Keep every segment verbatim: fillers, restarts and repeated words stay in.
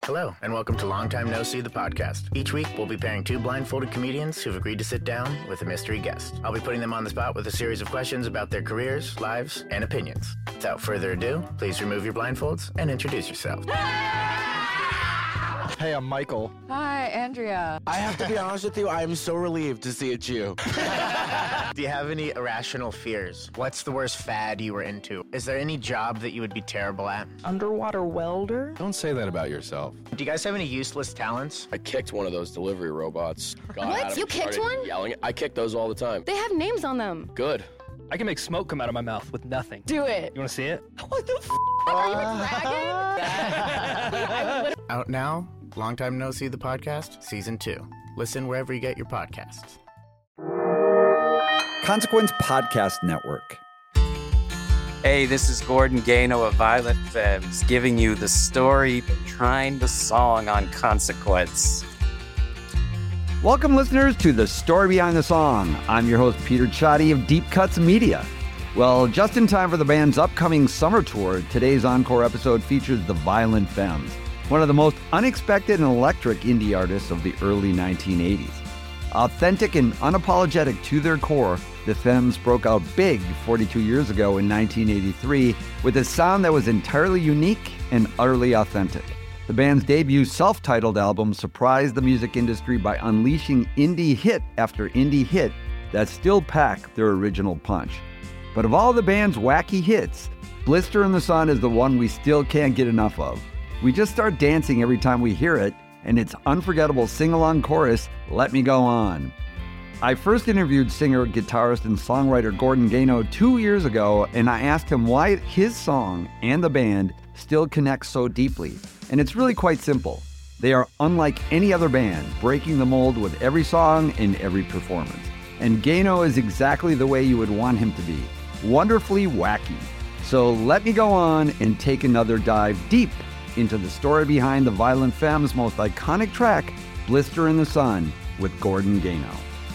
Hello, and welcome to Long Time No See, the podcast. Each week, we'll be pairing two blindfolded comedians who've agreed to sit down with a mystery guest. I'll be putting them on the spot with a series of questions about their careers, lives, and opinions. Without further ado, please remove your blindfolds and introduce yourself. Hey, I'm Michael. Hi, Andrea. I have to be honest with you, I am so relieved to see it's you. Do you have any irrational fears? What's the worst fad you were into? Is there any job that you would be terrible at? Underwater welder? Don't say that about yourself. Do you guys have any useless talents? I kicked one of those delivery robots. Got What? at him, You kicked started one? Yelling. I kick those all the time. They have names on them. Good. I can make smoke come out of my mouth with nothing. Do it. You want to see it? What the f***? Are you a dragon? Out now, Long Time No See, the podcast, season two. Listen wherever you get your podcasts. Consequence Podcast Network. Hey, this is Gordon Gano of Violent Femmes, giving you the story behind the song on Consequence. Welcome, listeners, to The Story Behind the Song. I'm your host, Peter Ciotti of Deep Cuts Media. Well, just in time for the band's upcoming summer tour, today's encore episode features the Violent Femmes, one of the most unexpected and electric indie artists of the early nineteen eighties. Authentic and unapologetic to their core, the Femmes broke out big forty-two years ago in nineteen eighty-three with a sound that was entirely unique and utterly authentic. The band's debut self-titled album surprised the music industry by unleashing indie hit after indie hit that still pack their original punch. But of all the band's wacky hits, Blister in the Sun is the one we still can't get enough of. We just start dancing every time we hear it, and its unforgettable sing-along chorus, Let Me Go On. I first interviewed singer, guitarist, and songwriter Gordon Gano two years ago, and I asked him why his song and the band still connect so deeply. And it's really quite simple. They are unlike any other band, breaking the mold with every song and every performance. And Gano is exactly the way you would want him to be, wonderfully wacky. So let me go on and take another dive deep into the story behind the Violent Femmes' most iconic track, Blister in the Sun, with Gordon Gano.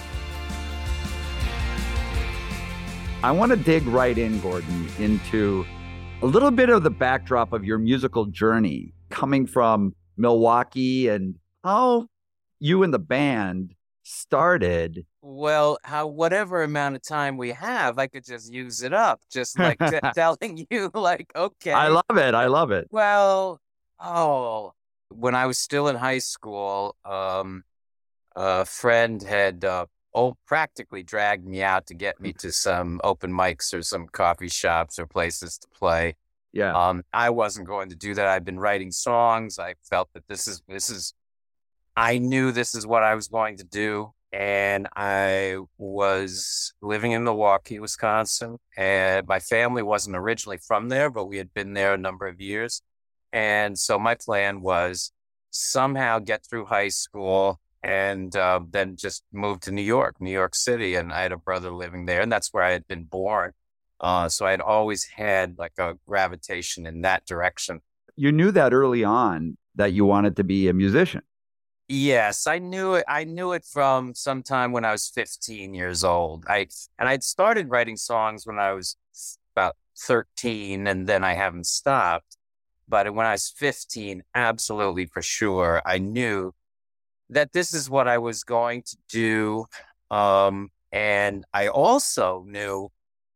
I want to dig right in, Gordon, into a little bit of the backdrop of your musical journey, coming from Milwaukee and how you and the band started. Well, how whatever amount of time we have, I could just use it up, just like t- telling you, like, okay. I love it. I love it. Well, oh, when I was still in high school, um, a friend had uh, oh, practically dragged me out to get me to some open mics or some coffee shops or places to play. Yeah. Um, I wasn't going to do that. I'd been writing songs. I felt that this is, this is, I knew this is what I was going to do. And I was living in Milwaukee, Wisconsin, and my family wasn't originally from there, but we had been there a number of years. And so my plan was somehow get through high school and uh, then just move to New York, New York City. And I had a brother living there, and that's where I had been born. Uh, so I had always had like a gravitation in that direction. You knew that early on that you wanted to be a musician. Yes, I knew it. I knew it from sometime when I was fifteen years old. I and I'd started writing songs when I was about thirteen, and then I haven't stopped. But when I was fifteen, absolutely for sure, I knew that this is what I was going to do. Um, and I also knew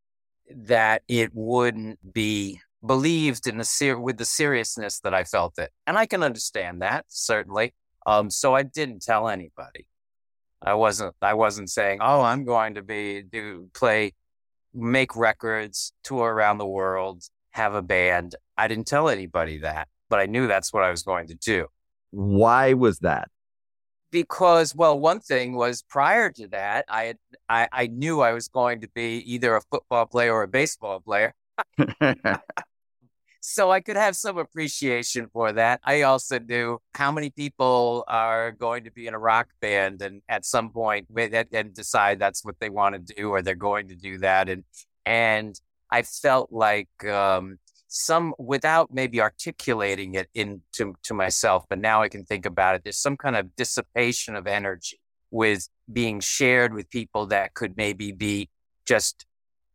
that it wouldn't be believed in the ser- with the seriousness that I felt it. And I can understand that, certainly. Um, so I didn't tell anybody. I wasn't, I wasn't saying, oh, I'm going to be, do, play, make records, tour around the world, have a band. I didn't tell anybody that, but I knew that's what I was going to do. Why was that? Because, well, one thing was prior to that, I had, I, I knew I was going to be either a football player or a baseball player. So I could have some appreciation for that. I also knew how many people are going to be in a rock band and at some point and decide that's what they want to do or they're going to do that. And and I felt like um, some, without maybe articulating it into to myself, but now I can think about it, there's some kind of dissipation of energy with being shared with people that could maybe be just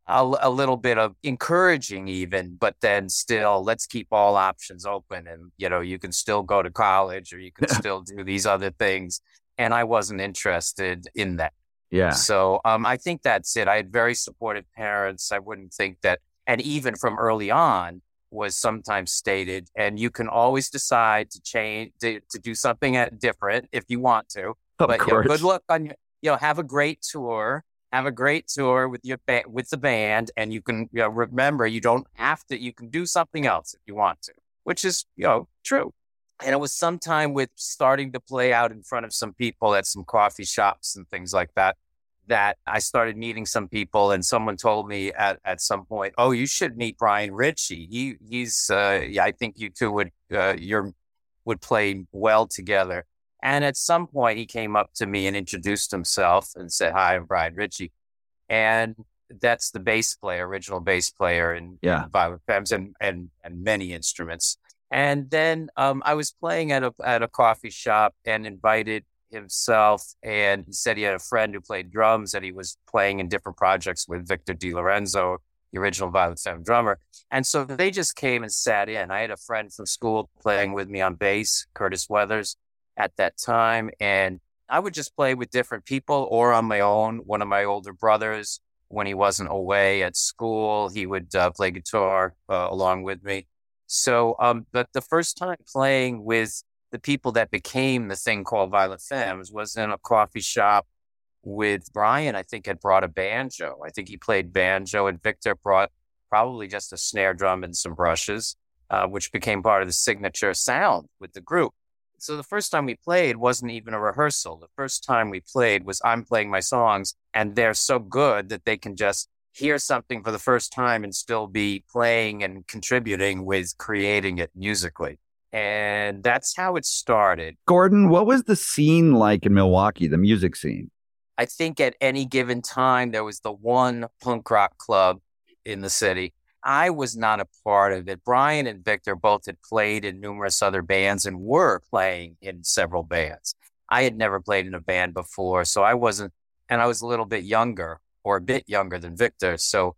a, a little bit of encouraging even, but then still let's keep all options open. And, you know, you can still go to college or you can still do these other things. And I wasn't interested in that. Yeah. So um, I think that's it. I had very supportive parents. I wouldn't think that, and even from early on was sometimes stated, and you can always decide to change, to, to do something different if you want to. Of but course. You know, good luck on your, you know, have a great tour. Have a great tour with your ba- with the band, and you can you know, remember you don't have to. You can do something else if you want to, which is you know true. And it was sometime with starting to play out in front of some people at some coffee shops and things like that, that I started meeting some people, and someone told me at, at some point, "Oh, you should meet Brian Ritchie. He he's uh, yeah, I think you two would uh, you're would play well together." And at some point, he came up to me and introduced himself and said, "Hi, I'm Brian Ritchie." And that's the bass player, original bass player in, Yeah. in Violent Femmes and, and, and many instruments. And then um, I was playing at a, at a coffee shop and invited himself. And he said he had a friend who played drums and he was playing in different projects with Victor DiLorenzo, the original Violent Femmes drummer. And so they just came and sat in. I had a friend from school playing with me on bass, Curtis Weathers, at that time. And I would just play with different people or on my own. One of my older brothers, when he wasn't away at school, he would uh, play guitar uh, along with me. So, um, but the first time playing with the people that became the thing called Violent Femmes was in a coffee shop with Brian. I think had brought a banjo. I think he played banjo, and Victor brought probably just a snare drum and some brushes, uh, which became part of the signature sound with the group. So the first time we played wasn't even a rehearsal. The first time we played was I'm playing my songs, and they're so good that they can just hear something for the first time and still be playing and contributing with creating it musically. And that's how it started. Gordon, what was the scene like in Milwaukee, the music scene? I think at any given time, there was the one punk rock club in the city. I was not a part of it. Brian and Victor both had played in numerous other bands and were playing in several bands. I had never played in a band before, so I wasn't, and I was a little bit younger or a bit younger than Victor. So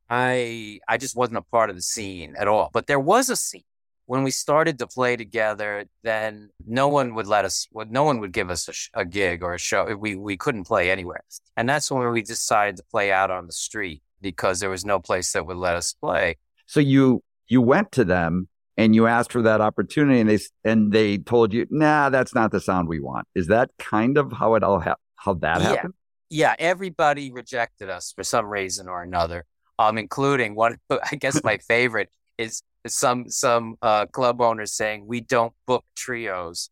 I, I just wasn't a part of the scene at all. But there was a scene. When we started to play together, then no one would let us, well, no one would give us a, sh- a gig or a show. We, we couldn't play anywhere. And that's when we decided to play out on the street, because there was no place that would let us play. So you you went to them and you asked for that opportunity, and they and they told you, "Nah, that's not the sound we want." Is that kind of how it all ha- how that Yeah. happened? Yeah, everybody rejected us for some reason or another, um, including one. I guess my favorite is some some uh, club owners saying, "We don't book trios."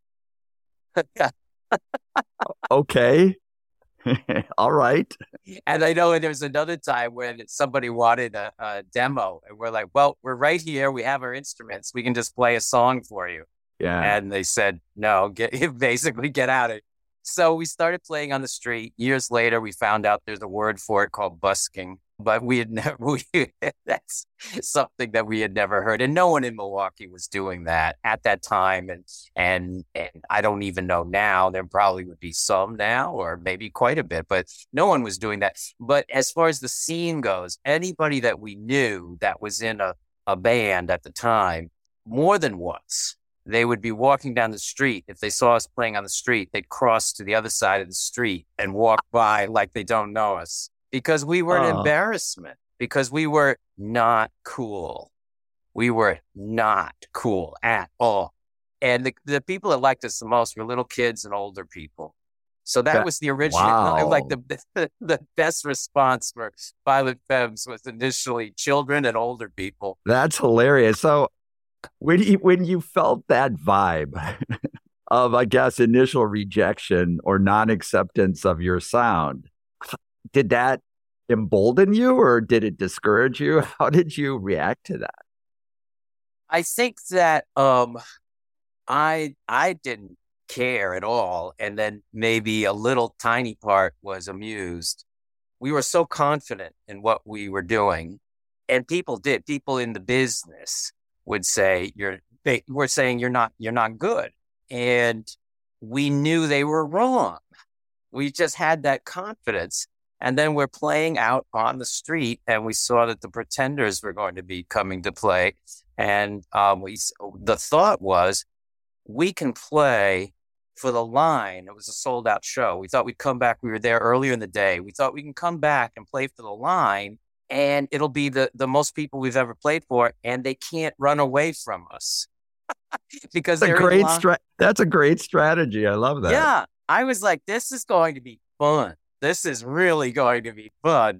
Okay. All right. And I know there was another time when somebody wanted a, a demo, and we're like, "Well, we're right here. We have our instruments. We can just play a song for you." Yeah. And they said, "No, get basically get out of it." So we started playing on the street. Years later, we found out there's a word for it called busking, but we had never, we, that's something that we had never heard. And no one in Milwaukee was doing that at that time. And, and, and I don't even know now. There probably would be some now, or maybe quite a bit, but no one was doing that. But as far as the scene goes, anybody that we knew that was in a, a band at the time, more than once, they would be walking down the street. If they saw us playing on the street, they'd cross to the other side of the street and walk by like they don't know us, because we were an Oh. embarrassment, because we were not cool. We were not cool at all. And the, the people that liked us the most were little kids and older people. So that That- was the original, wow. like the, the the best response for Violent Femmes was initially children and older people. That's hilarious. So when you when you felt that vibe of, I guess, initial rejection or non-acceptance of your sound, did that embolden you or did it discourage you? How did you react to that? I think that um, I I didn't care at all, and then maybe a little tiny part was amused. We were so confident in what we were doing, and people did. People in the business would say you're. They were saying you're not. You're not good, and we knew they were wrong. We just had that confidence, And then we're playing out on the street, and we saw that the Pretenders were going to be coming to play. And um, we, the thought was, we can play for the line. It was a sold out show. We thought we'd come back. We were there earlier in the day. We thought we can come back and play for the line, and it'll be the, the most people we've ever played for, and they can't run away from us. because that's a they're great line- stra- That's a great strategy. I love that. Yeah. I was like, this is going to be fun. This is really going to be fun.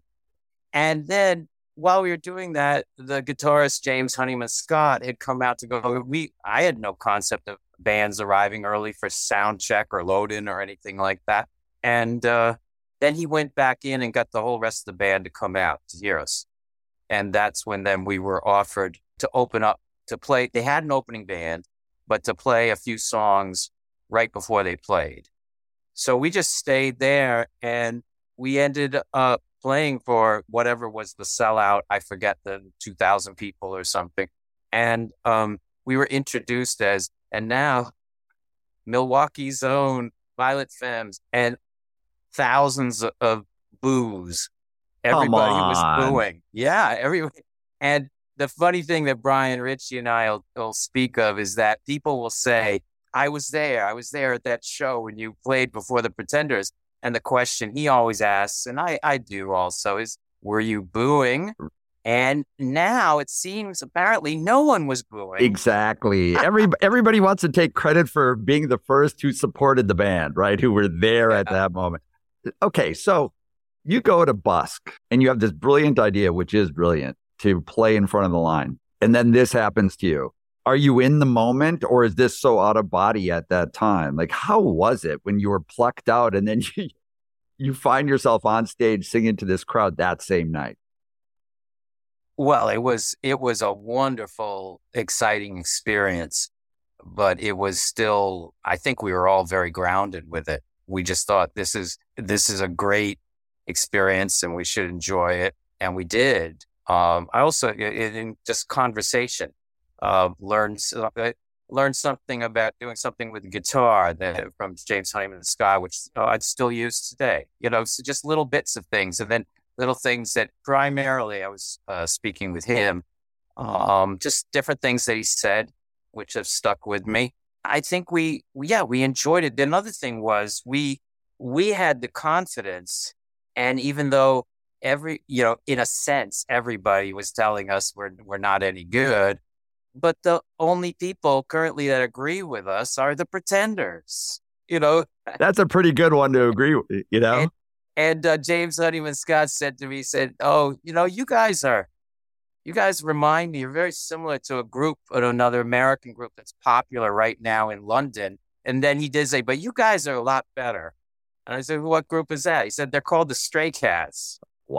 And then while we were doing that, the guitarist James Honeyman Scott had come out to go. We, I had no concept of bands arriving early for sound check or load in or anything like that. And uh, then he went back in and got the whole rest of the band to come out to hear us. And that's when then we were offered to open up, to play. They had an opening band, but to play a few songs right before they played. So we just stayed there, and we ended up playing for whatever was the sellout. I forget, the two thousand people or something. And um, we were introduced as, and now Milwaukee's own Violent Femmes, and thousands of boos. Everybody was booing. Yeah, everyone. And the funny thing that Brian Ritchie and I will, will speak of is that people will say, I was there. I was there at that show when you played before the Pretenders. And the question he always asks, and I, I do also, is, were you booing? And now it seems apparently no one was booing. Exactly. Every everybody wants to take credit for being the first who supported the band, right? Who were there yeah. at that moment. Okay, so you go to Busk and you have this brilliant idea, which is brilliant, to play in front of the line. And then this happens to you. Are you in the moment, or is this so out of body at that time? Like, how was it when you were plucked out and then you, you find yourself on stage singing to this crowd that same night? Well, it was it was a wonderful, exciting experience, but it was still, I think we were all very grounded with it. We just thought this is this is a great experience and we should enjoy it, and we did. Um, I also, in, in just conversation, uh, learned uh, learned something about doing something with the guitar that, from James Honeyman Scott, which uh, I'd still use today. You know, so just little bits of things, and then little things that primarily I was uh, speaking with him, um, just different things that he said, which have stuck with me. I think we, yeah, we enjoyed it. Another thing was we we had the confidence, and even though every, you know, in a sense, everybody was telling us we're we're not any good, but the only people currently that agree with us are the Pretenders. You know, that's a pretty good one to agree with. You know. And, And uh, James Honeyman Scott said to me, he said, oh, you know, you guys are, you guys remind me, you're very similar to a group, another American group that's popular right now in London. And then he did say, but you guys are a lot better. And I said, what group is that? He said, they're called the Stray Cats.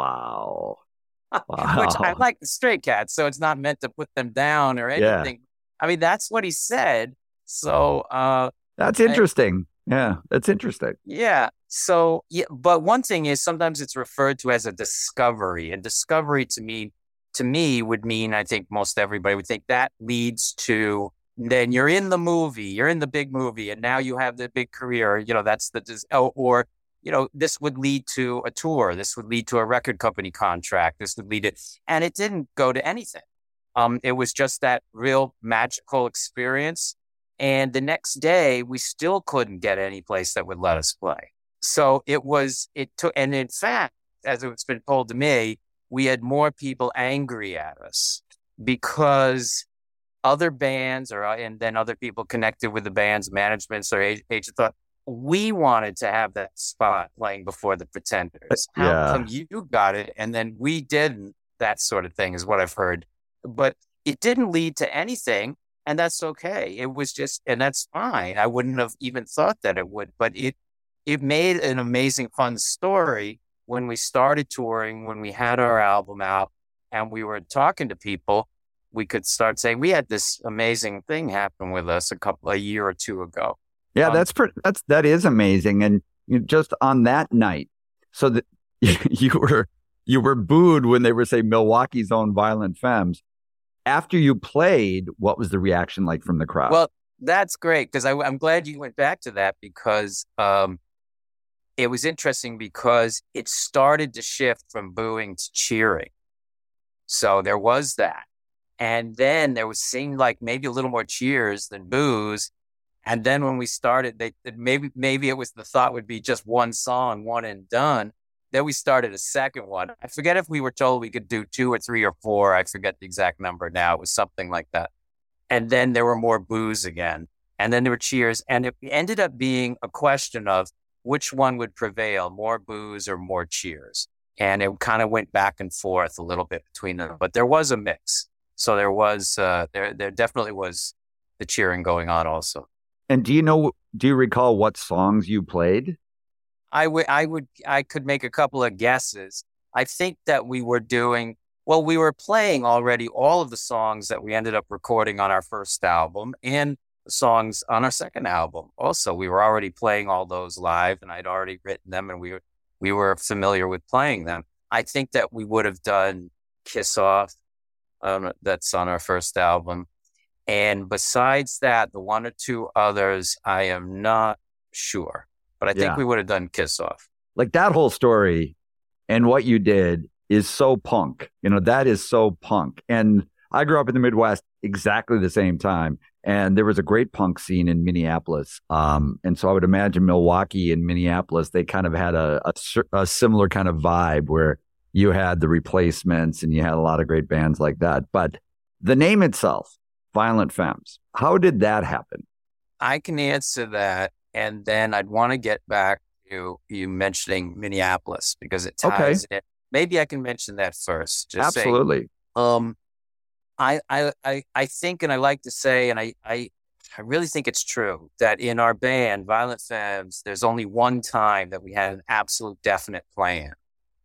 Wow. Wow. Which I like the Stray Cats, so it's not meant to put them down or anything. Yeah. I mean, that's what he said. So. Uh, that's interesting. I, yeah, that's interesting. Yeah. So, yeah, but one thing is sometimes it's referred to as a discovery, and discovery to me, to me would mean, I think most everybody would think that leads to, then you're in the movie, you're in the big movie, and now you have the big career, you know, that's the, or, you know, this would lead to a tour. This would lead to a record company contract. This would lead to, and it didn't go to anything. Um, it was just that real magical experience. And the next day we still couldn't get any place that would let us play. So it was, it took, and in fact, as it's been told to me, we had more people angry at us because other bands or, and then other people connected with the band's managements or agents thought we wanted to have that spot playing before the Pretenders. How yeah. come you got it? And then we didn't, that sort of thing is what I've heard. But it didn't lead to anything. And that's okay. It was just, and that's fine. I wouldn't have even thought that it would, but it, It made an amazing, fun story when we started touring, when we had our album out and we were talking to people. We could start saying we had this amazing thing happen with us a couple, a year or two ago. Yeah, um, that's pretty, that's that is amazing. And you know, just on that night, so that you were you were booed when they were saying Milwaukee's own Violent Femmes. After you played, what was the reaction like from the crowd? Well, that's great because I'm glad you went back to that because. Um, it was interesting because it started to shift from booing to cheering. So there was that. And then there was seemed like maybe a little more cheers than boos. And then when we started, they maybe maybe it was the thought would be just one song, one and done. Then we started a second one. I forget if we were told we could do two or three or four. I forget the exact number now. It was something like that. And then there were more boos again. And then there were cheers. And it ended up being a question of which one would prevail, more boos or more cheers. And it kind of went back and forth a little bit between them. But there was a mix. So there was, uh, there there definitely was the cheering going on also. And do you know, do you recall what songs you played? I would, I would, I could make a couple of guesses. I think that we were doing, well, we were playing already all of the songs that we ended up recording on our first album and the songs on our second album. Also, we were already playing all those live, and I'd already written them, and we were, we were familiar with playing them. I think that we would have done Kiss Off. Um, that's on our first album. And besides that, the one or two others, I am not sure. But I think Yeah. we would have done Kiss Off. Like that whole story and what you did is so punk. You know, that is so punk. And I grew up in the Midwest exactly the same time. And there was a great punk scene in Minneapolis. Um, and so I would imagine Milwaukee and Minneapolis, they kind of had a, a, a similar kind of vibe where you had the Replacements and you had a lot of great bands like that. But the name itself, Violent Femmes, how did that happen? I can answer that. And then I'd want to get back to you mentioning Minneapolis because it ties Okay. in. Maybe I can mention that first. Just Absolutely. Say, um, I, I, I, I think, and I like to say, and I, I, I really think it's true that in our band, Violent Femmes, there's only one time that we had an absolute definite plan.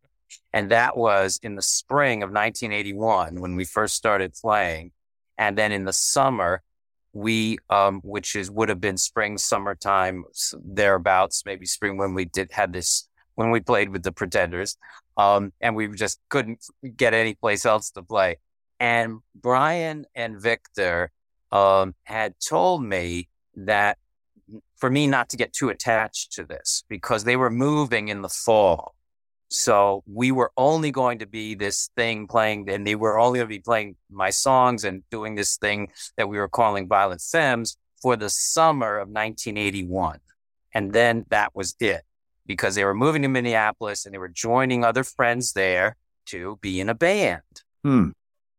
And that was in the spring of nineteen eighty-one when we first started playing. And then in the summer, we, um, which is would have been spring, summertime, thereabouts, maybe spring when we did had this, when we played with the Pretenders. Um, and we just couldn't get any place else to play. And Brian and Victor um, had told me that for me not to get too attached to this because they were moving in the fall. So we were only going to be this thing playing, and they were only going to be playing my songs and doing this thing that we were calling Violent Femmes for the summer of nineteen eighty-one. And then that was it because they were moving to Minneapolis and they were joining other friends there to be in a band. Hmm.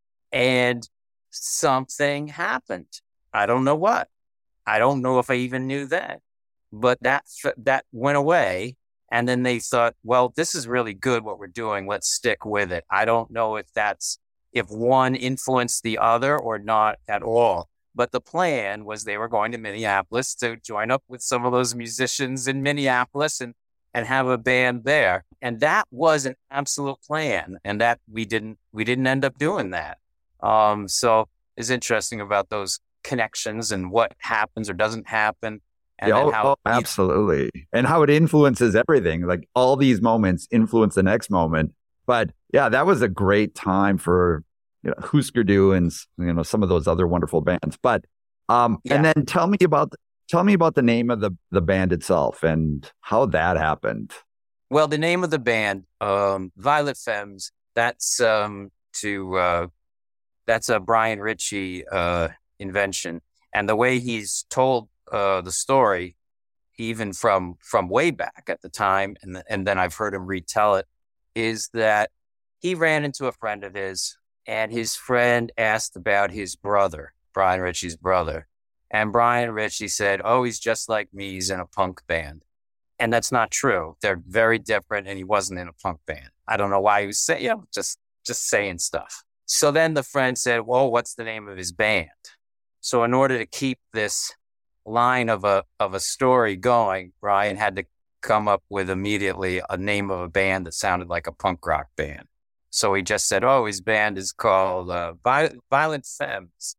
And something happened. I don't know what. I don't know if I even knew that, but that, that went away. And then they thought, well, this is really good what we're doing. Let's stick with it. I don't know if that's, if one influenced the other or not at all. But the plan was they were going to Minneapolis to join up with some of those musicians in Minneapolis and, and have a band there. And that was an absolute plan. And that we didn't, we didn't end up doing that. Um, so it's interesting about those connections and what happens or doesn't happen. And Yeah, then oh, how oh, absolutely. And how it influences everything. Like all these moments influence the next moment. But yeah, that was a great time for, you know, Husker Du and, you know, some of those other wonderful bands. But um, Yeah. and then tell me about tell me about the name of the the band itself and how that happened. Well, the name of the band, um, Violent Femmes, that's um, to uh, that's a Brian Ritchie uh, invention, and the way he's told uh, the story, even from from way back at the time, and th- and then I've heard him retell it, is that he ran into a friend of his, and his friend asked about his brother, Brian Ritchie's brother, and Brian Ritchie said, "Oh, he's just like me. He's in a punk band." And that's not true. They're very different, and he wasn't in a punk band. I don't know why he was saying, yeah, just just saying stuff. So then the friend said, well, what's the name of his band? So in order to keep this line of a of a story going, Brian had to come up with immediately a name of a band that sounded like a punk rock band. So he just said, oh, his band is called uh, Vi- Violent Femmes.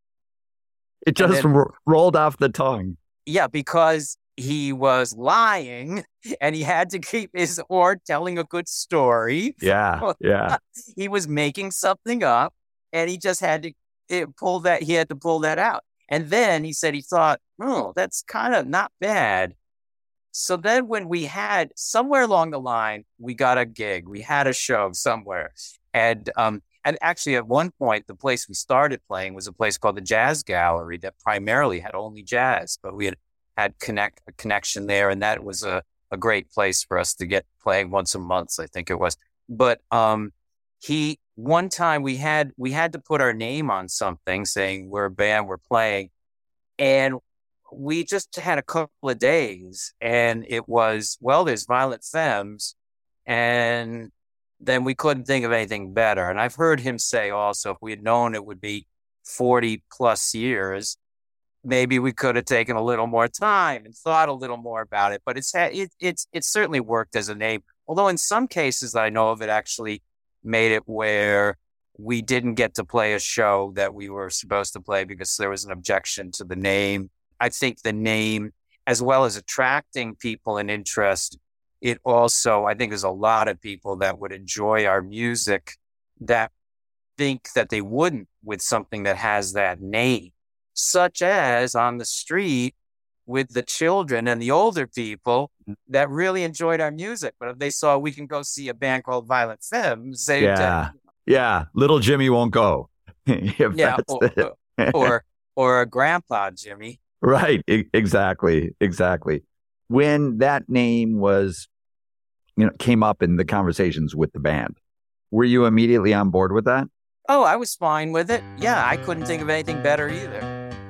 It just then- ro- rolled off the tongue. Yeah, because he was lying and he had to keep his or telling a good story. Yeah, yeah. He was making something up and he just had to it, pull that. He had to pull that out. And then he said he thought, oh, that's kind of not bad so then when we had somewhere along the line, we got a gig, we had a show somewhere. And, um, and actually at one point, the place we started playing was a place called the Jazz Gallery that primarily had only jazz, but we had had connect a connection there. And that was a, a great place for us to get playing once a month, I think it was. But, um, he, one time we had, we had to put our name on something saying we're a band, we're playing. And we just had a couple of days and it was, well, there's Violent Femmes. And then we couldn't think of anything better. And I've heard him say also, if we had known it would be forty plus years, maybe we could have taken a little more time and thought a little more about it. But it's, it, it's, it's certainly worked as a name. Although in some cases that I know of, it actually made it where we didn't get to play a show that we were supposed to play because there was an objection to the name. I think the name, as well as attracting people and interest, it also, I think there's a lot of people that would enjoy our music that think that they wouldn't with something that has that name, such as on the street with the children and the older people that really enjoyed our music. But if they saw We Can Go See a Band Called Violent Femmes, they yeah, yeah, little Jimmy won't go. yeah, or, or or a grandpa Jimmy. Right, e- exactly, exactly. When that name was, you know, came up in the conversations with the band, were you immediately on board with that? Oh, I was fine with it. Yeah, I couldn't think of anything better either.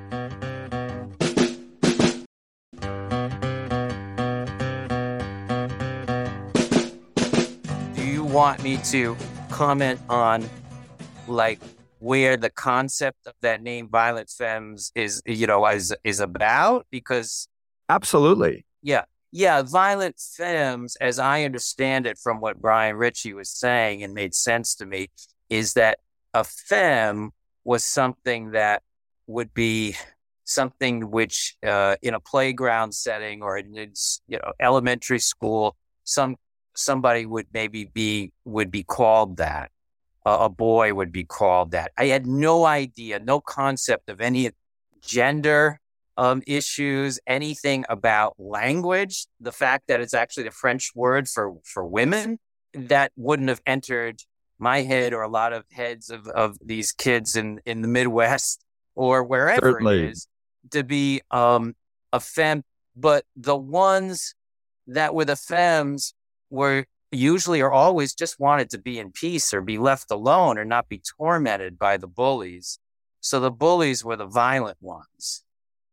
Want me to comment on like where the concept of that name Violent Femmes is, you know, is is about? Because absolutely, yeah, yeah, Violent Femmes, as I understand it from what Brian Ritchie was saying and made sense to me, is that a femme was something that would be something which uh, in a playground setting or in, you know, elementary school, some somebody would maybe be, would be called that. Uh, a boy would be called that. I had no idea, no concept of any gender um, issues, anything about language. The fact that it's actually the French word for, for women, that wouldn't have entered my head or a lot of heads of, of these kids in, in the Midwest or wherever Certainly. It is to be um, a femme. But the ones that were the femmes were usually or always just wanted to be in peace or be left alone or not be tormented by the bullies. So the bullies were the violent ones.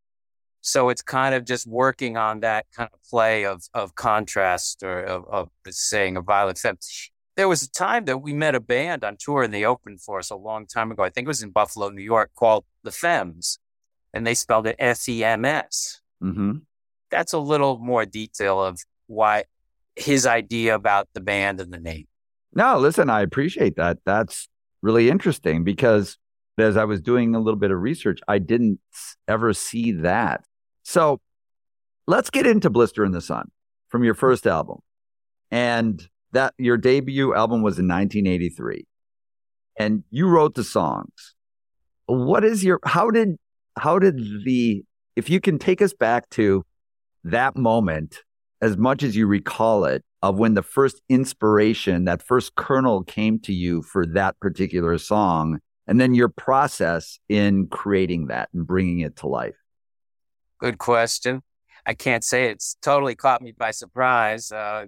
So it's kind of just working on that kind of play of, of contrast or of, of saying a violent femme. There was a time that we met a band on tour and they opened for us a long time ago. I think it was in Buffalo, New York, called The Femmes, and they spelled it F E M S. Mm-hmm. That's a little more detail of why his idea about the band and the name. No, listen, I appreciate that. That's really interesting because as I was doing a little bit of research, I didn't ever see that. So let's get into Blister in the Sun from your first album. And that your debut album was in nineteen eighty-three. And you wrote the songs. What is your, how did, how did the, if you can take us back to that moment, as much as you recall it, of when the first inspiration, that first kernel came to you for that particular song, and then your process in creating that and bringing it to life? Good question. I can't say it's totally caught me by surprise uh,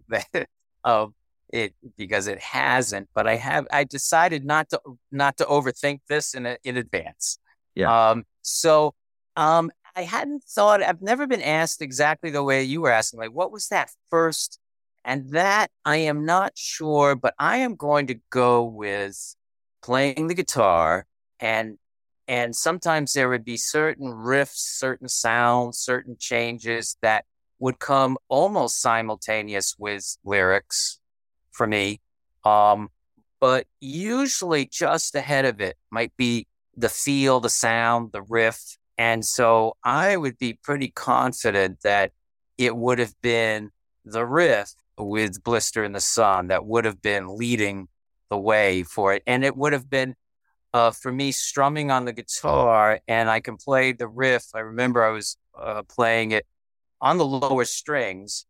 of it because it hasn't. But I have. I decided not to not to overthink this in a, in advance. Yeah. Um. So, um. I hadn't thought, I've never been asked exactly the way you were asking, like, what was that first? And that I am not sure, but I am going to go with playing the guitar. And, and sometimes there would be certain riffs, certain sounds, certain changes that would come almost simultaneous with lyrics for me. Um, but usually just ahead of it might be the feel, the sound, the riff. And so I would be pretty confident that it would have been the riff with Blister in the Sun that would have been leading the way for it. And it would have been, uh, for me, strumming on the guitar, and I can play the riff. I remember I was uh, playing it on the lower strings,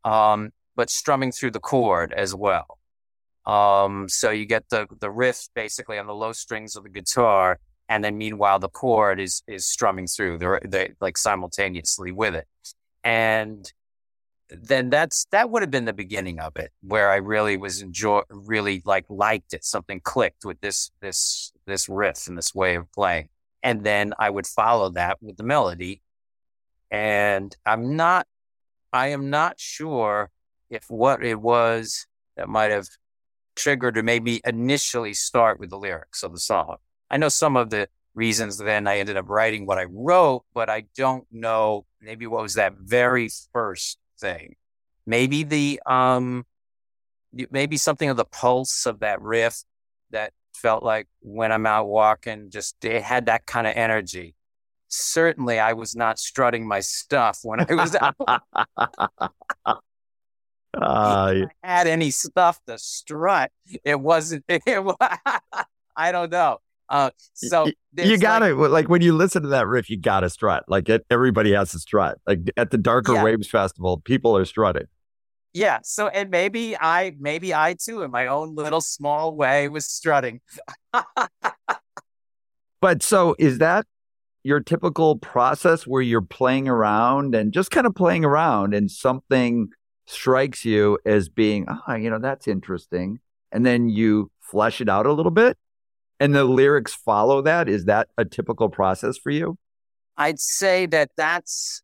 um, but strumming through the chord as well. Um, so you get the the riff basically on the low strings of the guitar, and then meanwhile the chord is is strumming through. They're they like simultaneously with it, and then that's that would have been the beginning of it, where I really was enjoy really like liked it. Something clicked with this this this riff and this way of playing, and then I would follow that with the melody. And I'm not, I am not sure if what it was that might have triggered or maybe initially start with the lyrics of the song. I know some of the reasons then I ended up writing what I wrote, but I don't know maybe what was that very first thing. Maybe the, um, maybe something of the pulse of that riff that felt like when I'm out walking, just it had that kind of energy. Certainly I was not strutting my stuff when I was out. Uh, If I had any stuff to strut, it wasn't, it, I don't know. Uh, so you gotta like, like when you listen to that riff, you gotta strut. Like it, everybody has to strut. Like at the Darker Yeah. Waves Festival, people are strutting. yeah. So, and maybe I, maybe I too, in my own little small way, was strutting. But so is that your typical process where you're playing around and just kind of playing around and something strikes you as being, ah, oh, you know, that's interesting. And then you flesh it out a little bit and the lyrics follow that? Is that a typical process for you? I'd say that that's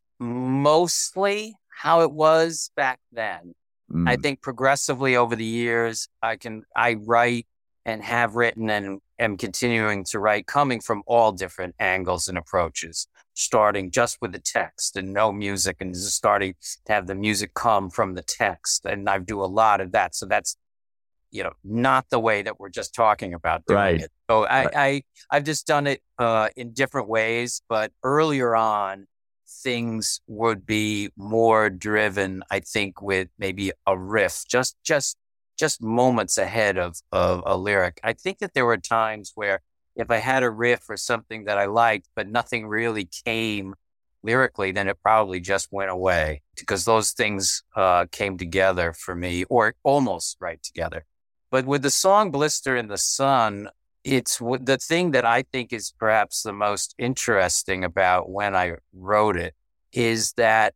mostly how it was back then. Mm. I think progressively over the years, I can, I write and have written and am continuing to write coming from all different angles and approaches, starting just with the text and no music and just starting to have the music come from the text. And I do a lot of that. So that's, you know, not the way that we're just talking about doing Right. it. So I, Right. I, I've just done it uh, in different ways, but earlier on, things would be more driven, I think, with maybe a riff, just, just, just moments ahead of, of a lyric. I think that there were times where if I had a riff or something that I liked, but nothing really came lyrically, then it probably just went away because those things uh, came together for me or almost right together. But with the song Blister in the Sun, it's w- the thing that I think is perhaps the most interesting about when I wrote it is that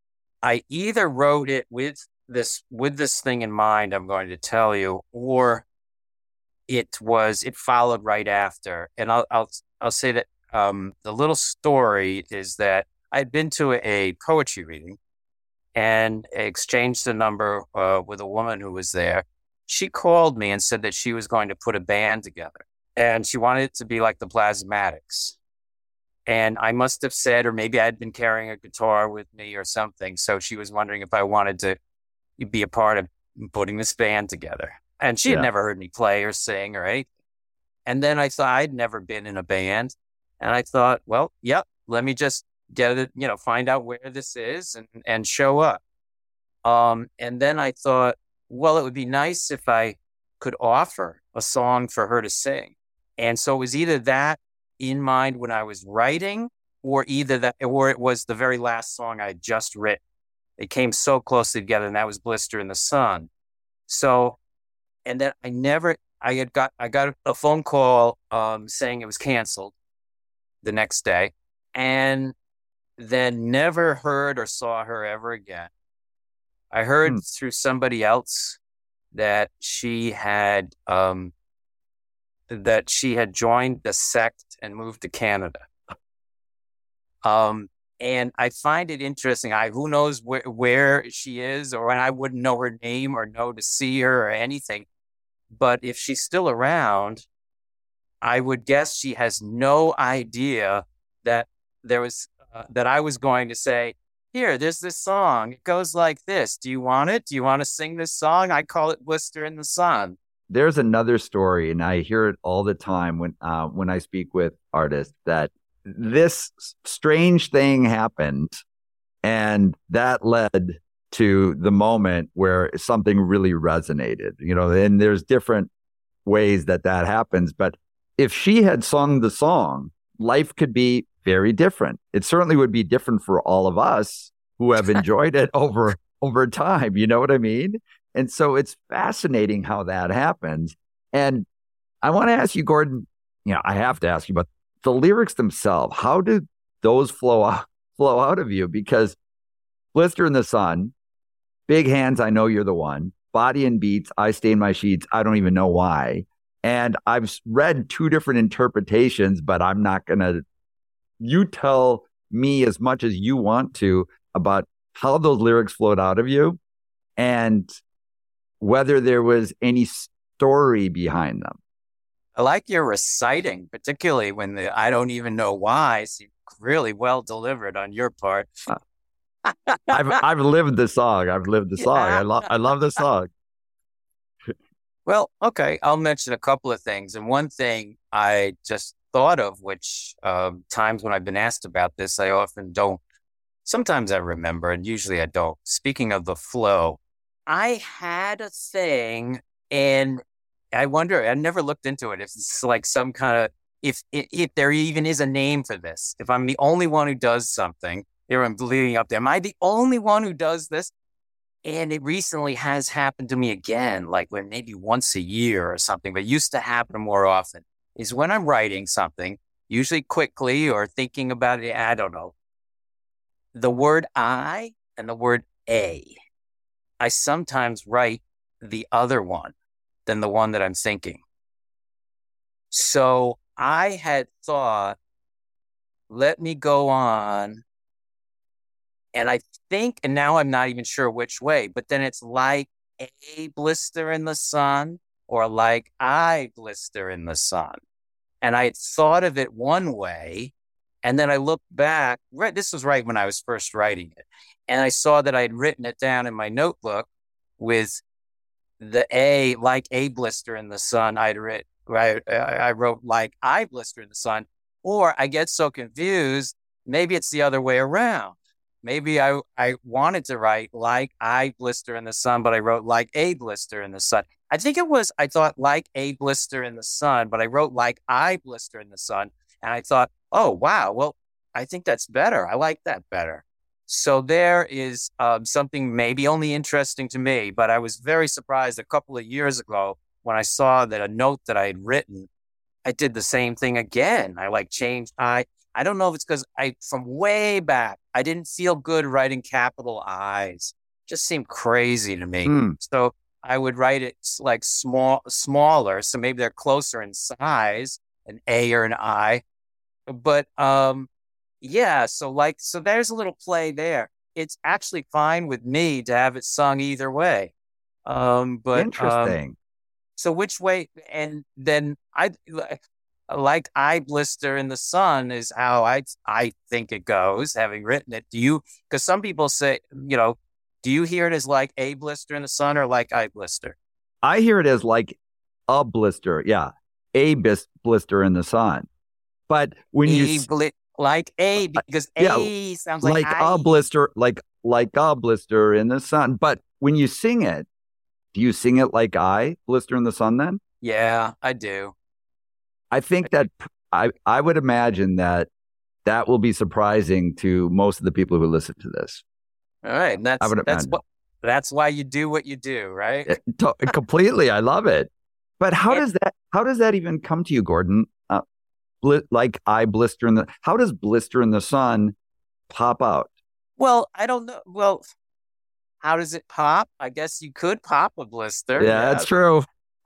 I either wrote it with this with this thing in mind I'm going to tell you, or it was it followed right after. And I'll I'll I'll say that um, the little story is that I'd been to a poetry reading and exchanged a number uh, with a woman who was there. She called me and said that she was going to put a band together, and she wanted it to be like the Plasmatics. And I must have said, or maybe I'd been carrying a guitar with me or something. So she was wondering if I wanted to be a part of putting this band together. And she had Yeah. never heard me play or sing or anything. And then I thought I'd never been in a band. And I thought, well, yep, let me just get it, you know, find out where this is and, and show up. Um, and then I thought, well, it would be nice if I could offer a song for her to sing. And so it was either that in mind when I was writing, or either that, or it was the very last song I had just written. It came so closely together, and that was Blister in the Sun. So, and then I never, I had got, I got a phone call um, saying it was canceled the next day, and then never heard or saw her ever again. I heard Hmm. through somebody else that she had, um, that she had joined the sect and moved to Canada. Um, and I find it interesting. I who knows where where she is, or I wouldn't know her name or know to see her or anything. But if she's still around, I would guess she has no idea that there was uh, that I was going to say, here, there's this song. It goes like this. Do you want it? Do you want to sing this song? I call it Blister in the Sun. There's another story, and I hear it all the time when uh, when I speak with artists, that this strange thing happened, and that led to the moment where something really resonated. You know, and there's different ways that that happens. But if she had sung the song, life could be very different. It certainly would be different for all of us who have enjoyed it over over time. You know what I mean? And so it's fascinating how that happens. And I want to ask you, Gordon, you know, I have to ask you about the lyrics themselves. How do those flow out, flow out of you? Because Blister in the Sun, Big Hands, I Know You're the One, Body and Beats, I Stain My Sheets, I Don't Even Know Why. And I've read two different interpretations, but I'm not going to, you tell me as much as you want to about how those lyrics flowed out of you and whether there was any story behind them. I like your reciting, particularly when the I don't even know why seemed really well delivered on your part. I've I've lived the song. I've lived the song. Yeah. I love I love the song. Well, okay, I'll mention a couple of things. And one thing I just thought of, which uh, times when I've been asked about this, I often don't. Sometimes I remember, and usually I don't. Speaking of the flow, I had a thing, and I wonder, I never looked into it, if it's like some kind of, if, if if there even is a name for this. If I'm the only one who does something, here I'm leading up there, am I the only one who does this? And it recently has happened to me again, like when maybe once a year or something, but it used to happen more often, is when I'm writing something, usually quickly or thinking about it, I don't know, the word I and the word a, I sometimes write the other one than the one that I'm thinking. So I had thought, let me go on. And I think, and now I'm not even sure which way, but then it's like a blister in the sun or like I blister in the sun. And I had thought of it one way. And then I looked back, right, this was right when I was first writing it. And I saw that I had written it down in my notebook with the A, like a blister in the sun. I'd writ, right, I wrote like I blister in the sun. Or I get so confused, maybe it's the other way around. Maybe I, I wanted to write like I blister in the sun, but I wrote like a blister in the sun. I think it was, I thought like a blister in the sun, but I wrote like I blister in the sun. And I thought, oh, wow, well, I think that's better. I like that better. So there is um, something maybe only interesting to me, but I was very surprised a couple of years ago when I saw that a note that I had written, I did the same thing again. I like changed I. I don't know if it's because I, from way back, I didn't feel good writing capital I's. Just seemed crazy to me. Mm. So I would write it like small, smaller. So maybe they're closer in size, an A or an I. But um, yeah, so like, so there's a little play there. It's actually fine with me to have it sung either way. Um, but Interesting. Um, so which way? And then I, like I blister in the sun is how I I think it goes, having written it. Do you, because some people say, you know, do you hear it as like a blister in the sun or like I blister? I hear it as like a blister. Yeah. A bis- blister in the sun. But when a you bli- like a, because yeah, a sounds like, like I. a blister, like, like a blister in the sun. But when you sing it, do you sing it like I blister in the sun then? Yeah, I do. I think that I, I would imagine that that will be surprising to most of the people who listen to this. All right. And that's, I would that's imagine. what, that's why you do what you do, right? It, to, completely. I love it. But how It- does that, how does that even come to you, Gordon? Uh, bli- like I blister in the, how does blister in the sun pop out? Well, I don't know. Well, how does it pop? I guess you could pop a blister. Yeah, that's true.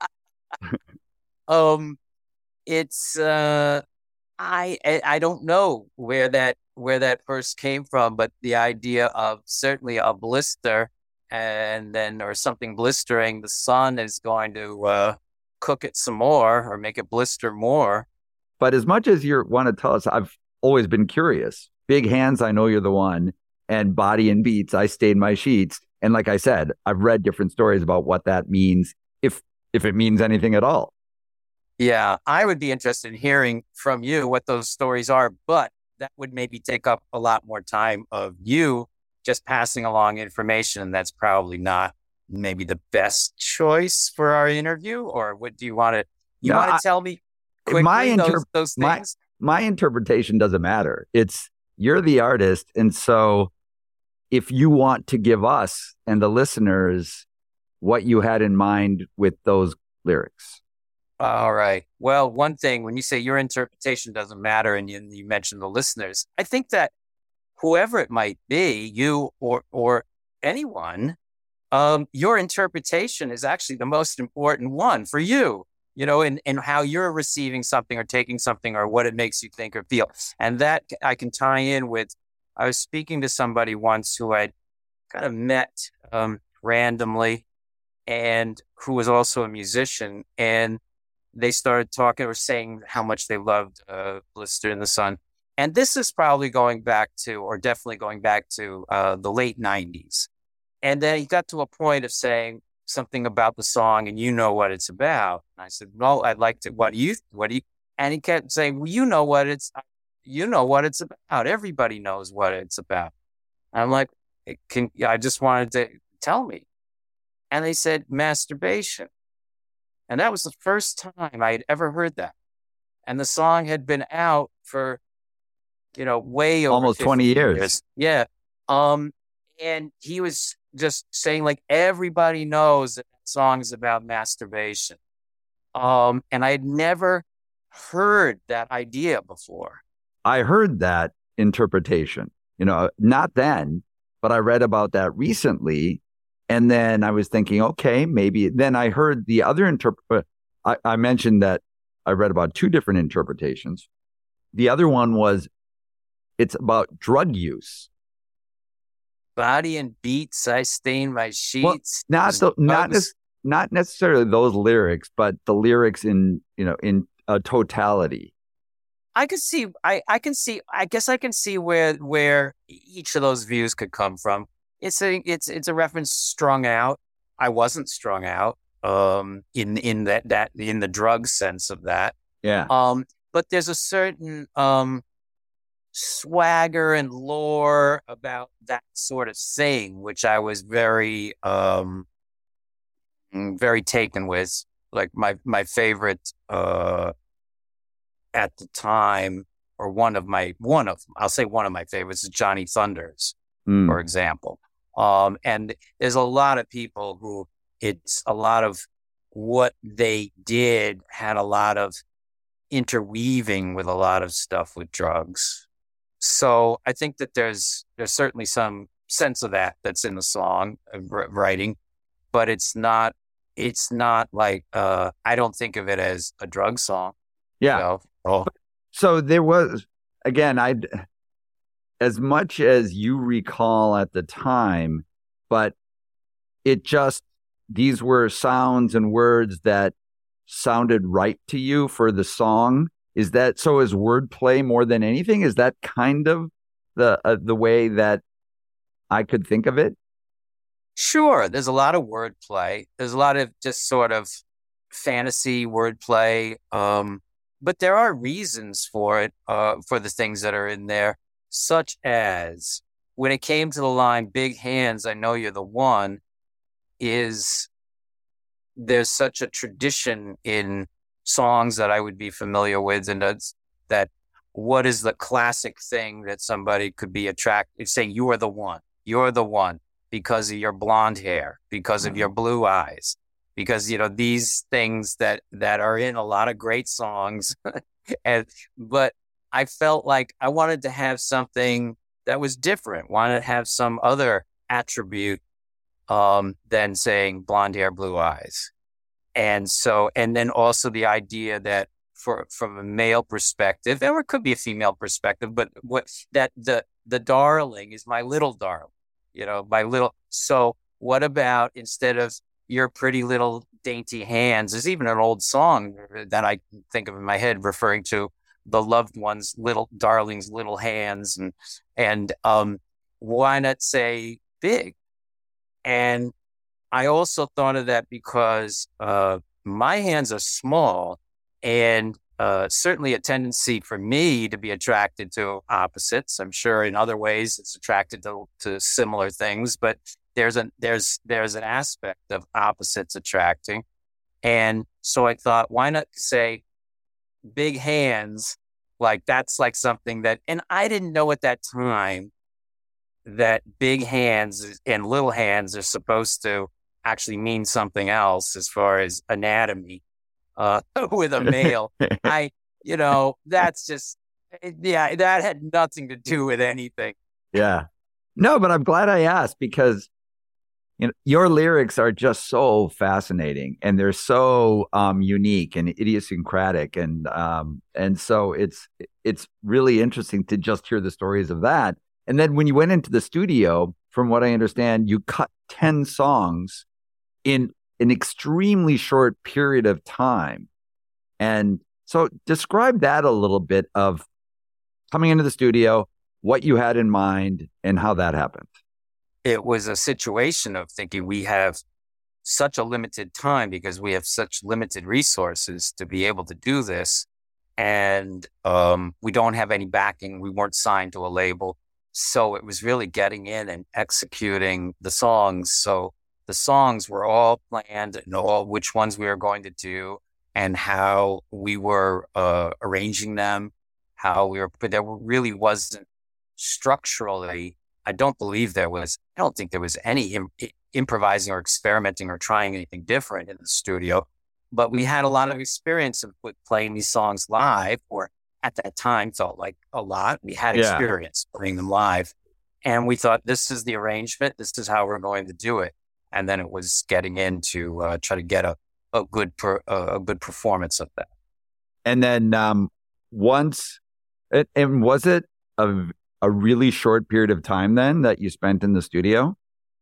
Um, it's uh, I I I don't know where that where that first came from, but the idea of certainly a blister and then or something blistering, the sun is going to uh, cook it some more or make it blister more. But as much as you want to tell us, I've always been curious. Big Hands, I Know You're the One, and Body and Beats, I Stained My Sheets. And like I said, I've read different stories about what that means, if if it means anything at all. Yeah, I would be interested in hearing from you what those stories are, but that would maybe take up a lot more time of you just passing along information. And that's probably not maybe the best choice for our interview. Or what do you want to, you No, want to I- tell me quickly my those, interp- those my- things? My interpretation doesn't matter. It's you're the artist. And so if you want to give us and the listeners what you had in mind with those lyrics. All right. Well, one thing, when you say your interpretation doesn't matter and you, you mentioned the listeners, I think that whoever it might be, you or or anyone, um, your interpretation is actually the most important one for you, you know, in, in how you're receiving something or taking something or what it makes you think or feel. And that I can tie in with, I was speaking to somebody once who I'd kind of met um, randomly and who was also a musician. And they started talking or saying how much they loved uh, Blister in the Sun. And this is probably going back to, or definitely going back to uh, the late nineties. And then he got to a point of saying something about the song and you know what it's about. And I said, well, I'd like to, what do you, what do you, and he kept saying, well, you know what it's, you know what it's about. Everybody knows what it's about. And I'm like, can, I just wanted to tell me. And they said, masturbation. And that was the first time I had ever heard that. And the song had been out for, you know, way over almost twenty years. years. Yeah. Um, and he was just saying, like, everybody knows that, that song is about masturbation. Um, and I had never heard that idea before. I heard that interpretation, you know, not then, but I read about that recently. And then I was thinking, okay, maybe. Then I heard the other interpret. I, I mentioned that I read about two different interpretations. The other one was it's about drug use. Body and beats, I stain my sheets. Well, not the, not ne- not necessarily those lyrics, but the lyrics in you know in uh, totality. I could see. I, I can see. I guess I can see where where each of those views could come from. It's a it's it's a reference strung out. I wasn't strung out um, in in that that in the drug sense of that. Yeah. Um, but there's a certain um, swagger and lore about that sort of thing, which I was very um, very taken with. Like my my favorite uh, at the time, or one of my one of I'll say one of my favorites is Johnny Thunders, mm. for example. Um, and there's a lot of people who it's a lot of what they did had a lot of interweaving with a lot of stuff with drugs. So I think that there's there's certainly some sense of that that's in the song uh, writing, but it's not it's not like uh, I don't think of it as a drug song. Yeah. You know? Oh. So there was again, I. as much as you recall at the time, but it just, these were sounds and words that sounded right to you for the song. Is that, so is wordplay more than anything? Is that kind of the, uh, the way that I could think of it? Sure. There's a lot of wordplay. There's a lot of just sort of fantasy wordplay. Um, but there are reasons for it, uh, for the things that are in there. Such as when it came to the line, big hands, I know you're the one, is there's such a tradition in songs that I would be familiar with. And that's that what is the classic thing that somebody could be attracted, saying you are the one, you're the one because of your blonde hair, because of your blue eyes, because, you know, these things that, that are in a lot of great songs. and, but I felt like I wanted to have something that was different, wanted to have some other attribute um, than saying blonde hair, blue eyes. And so, and then also the idea that for from a male perspective, or it could be a female perspective, but what that the the darling is my little darling, you know, my little. So what about instead of your pretty little dainty hands? There's even an old song that I think of in my head referring to the loved one's little darling's little hands, and and um, why not say big? And I also thought of that because uh, my hands are small, and uh, certainly a tendency for me to be attracted to opposites. I'm sure in other ways it's attracted to, to similar things, but there's an there's there's an aspect of opposites attracting, and so I thought, why not say big hands? Like that's like something that, and I didn't know at that time that big hands and little hands are supposed to actually mean something else as far as anatomy uh, with a male. I, you know, that's just, yeah, that had nothing to do with anything. Yeah. No, but I'm glad I asked because, you know, your lyrics are just so fascinating and they're so um, unique and idiosyncratic. And um, and so it's it's really interesting to just hear the stories of that. And then when you went into the studio, from what I understand, you cut ten songs in an extremely short period of time. And so describe that a little bit of coming into the studio, what you had in mind, and how that happened. It was a situation of thinking we have such a limited time because we have such limited resources to be able to do this. And um, we don't have any backing. We weren't signed to a label. So it was really getting in and executing the songs. So the songs were all planned and all which ones we were going to do and how we were uh, arranging them, how we were, but there really wasn't structurally, I don't believe there was, I don't think there was any im- improvising or experimenting or trying anything different in the studio. But we had a lot of experience of with playing these songs live, or at that time felt like a lot. We had Yeah. experience playing them live. And we thought, this is the arrangement. This is how we're going to do it. And then it was getting into uh, try to get a, a good per, a good performance of that. And then um, once, and, and was it a, a really short period of time then that you spent in the studio?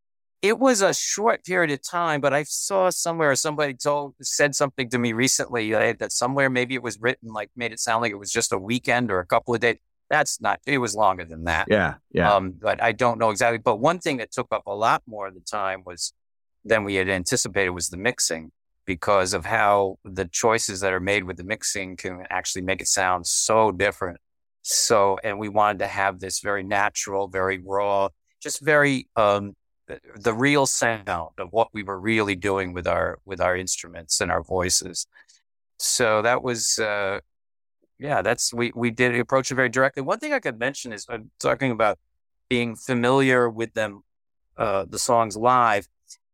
It was a short period of time, but I saw somewhere somebody told said something to me recently uh, that somewhere maybe it was written like made it sound like it was just a weekend or a couple of days. That's not. It was longer than that. Yeah, yeah. Um, but I don't know exactly. But one thing that took up a lot more of the time was than we had anticipated was the mixing, because of how the choices that are made with the mixing can actually make it sound so different. So, and we wanted to have this very natural, very raw, just very. Um, the real sound of what we were really doing with our with our instruments and our voices. So that was uh yeah that's we we did approach it very directly. One thing I could mention is I'm talking about being familiar with them, uh the songs live.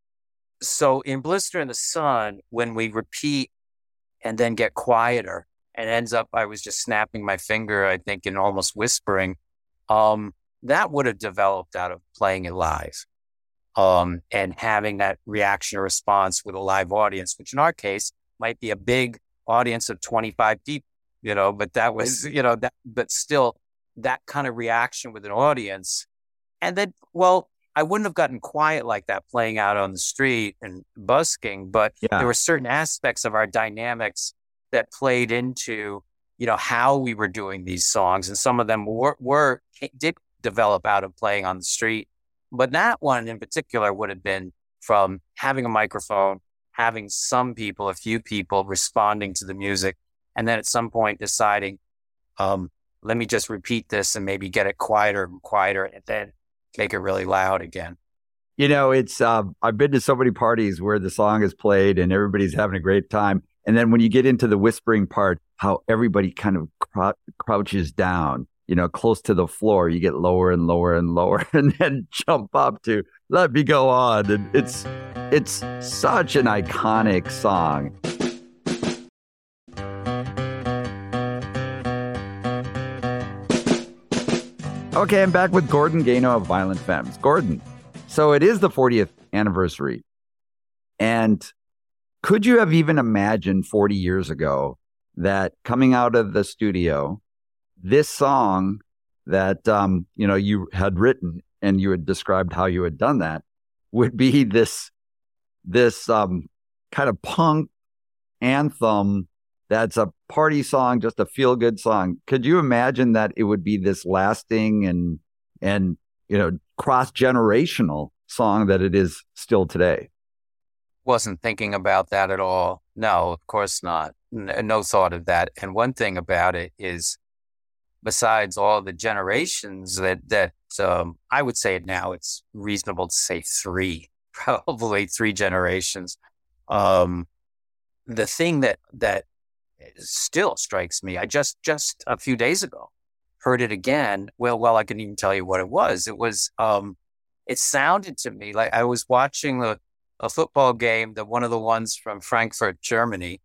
So in Blister in the Sun, when we repeat and then get quieter and ends up I was just snapping my finger, I think, and almost whispering, um that would have developed out of playing it live. Um, and having that reaction or response with a live audience, which in our case might be a big audience of twenty-five people, you know, but that was, you know, that, but still that kind of reaction with an audience. And then, well, I wouldn't have gotten quiet like that playing out on the street and busking, but Yeah. there were certain aspects of our dynamics that played into, you know, how we were doing these songs. And some of them were, were did develop out of playing on the street. But that one in particular would have been from having a microphone, having some people, a few people responding to the music, and then at some point deciding, um, let me just repeat this and maybe get it quieter and quieter and then make it really loud again. You know, it's, uh, I've been to so many parties where the song is played and everybody's having a great time. And then when you get into the whispering part, how everybody kind of crou- crouches down, you know, close to the floor, you get lower and lower and lower and then jump up to let me go on. And it's, it's such an iconic song. Okay, I'm back with Gordon Gano of Violent Femmes. Gordon, so it is the fortieth anniversary. And could you have even imagined forty years ago that coming out of the studio, this song that, um, you know, you had written and you had described how you had done that would be this, this um, kind of punk anthem that's a party song, just a feel-good song. Could you imagine that it would be this lasting and, and you know, cross-generational song that it is still today? Wasn't thinking about that at all. No, of course not. N- no thought of that. And one thing about it is, besides all the generations that, that um, I would say it now, it's reasonable to say three, probably three generations. Um, the thing that, that still strikes me, I just, just a few days ago, heard it again, well, well, I can even tell you what it was. It was, um, it sounded to me like I was watching a, a football game, the one of the ones from Frankfurt, Germany,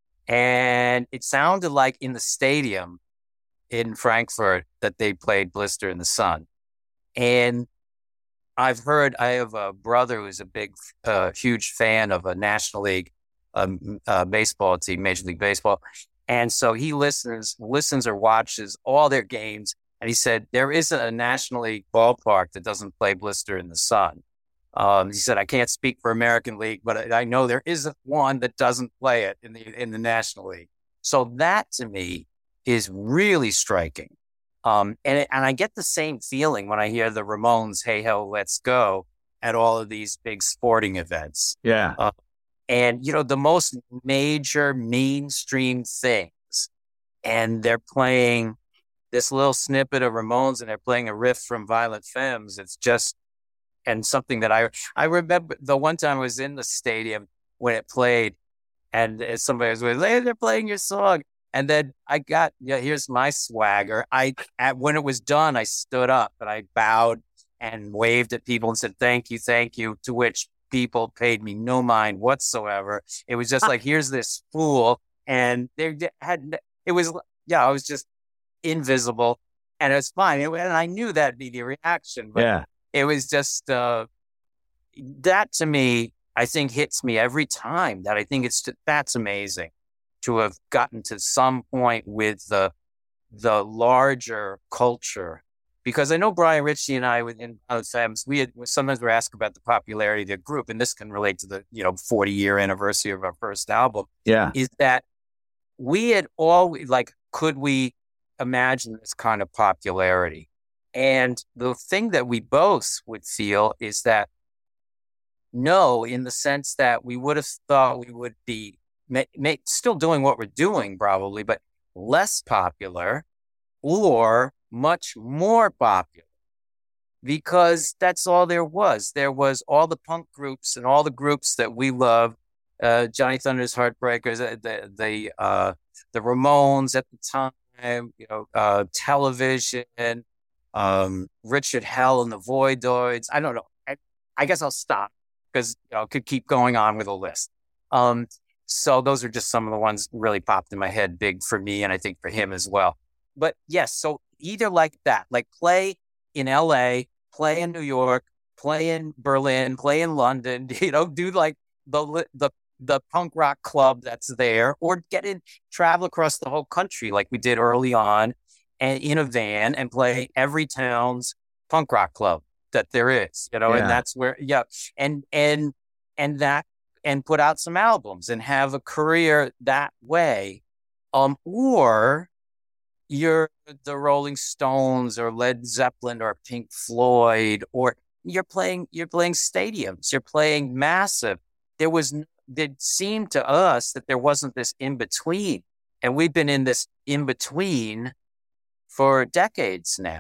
and it sounded like in the stadium in Frankfurt that they played Blister in the Sun. And I've heard, I have a brother who's a big, uh, huge fan of a National League um, uh, baseball team, Major League Baseball. And so he listens, listens or watches all their games. And he said, there isn't a National League ballpark that doesn't play Blister in the Sun. Um, he said, I can't speak for American League, but I know there isn't one that doesn't play it in the in the National League. So that to me is really striking. Um, and, it, and I get the same feeling when I hear the Ramones, Hey Ho, Let's Go at all of these big sporting events. Yeah. Uh, and, you know, the most major mainstream things. And they're playing this little snippet of Ramones and they're playing a riff from Violent Femmes. It's just, and something that I, I remember the one time I was in the stadium when it played and somebody was like, hey, they're playing your song. And then I got, yeah, here's my swagger. I, at, when it was done, I stood up and I bowed and waved at people and said, thank you, thank you, to which people paid me no mind whatsoever. It was just like, here's this fool. And they had, it was, yeah, I was just invisible and it was fine. It, and I knew that'd be the reaction, but Yeah. it was just, uh, that to me, I think hits me every time that I think it's, that's amazing to have gotten to some point with the, the larger culture. Because I know Brian Ritchie and I in Violent Femmes, we had, sometimes we're asked about the popularity of the group, and this can relate to the, you know, forty year anniversary of our first album. Yeah. Is that we had always, like, could we imagine this kind of popularity? And the thing that we both would feel is that no, in the sense that we would have thought we would be ma- ma- still doing what we're doing probably, but less popular or much more popular, because that's all there was. There was all the punk groups and all the groups that we love, uh, Johnny Thunder's Heartbreakers, uh, the the uh, the Ramones at the time, you know, uh, Television, um, Richard Hell and the Voidoids. I don't know. I, I guess I'll stop because you know, I could keep going on with a list. Um, so those are just some of the ones really popped in my head, big for me, and I think for him as well. But yes, so either like that, like play in L A, play in New York, play in Berlin, play in London, you know, do like the the the punk rock club that's there, or get in, travel across the whole country like we did early on, and in a van and play every town's punk rock club that there is, you know, Yeah. and that's where, yeah, and and and that, and put out some albums and have a career that way, um, or you're the Rolling Stones or Led Zeppelin or Pink Floyd, or you're playing, you're playing stadiums, you're playing massive. There was, it seemed to us that there wasn't this in between, and we've been in this in between for decades now.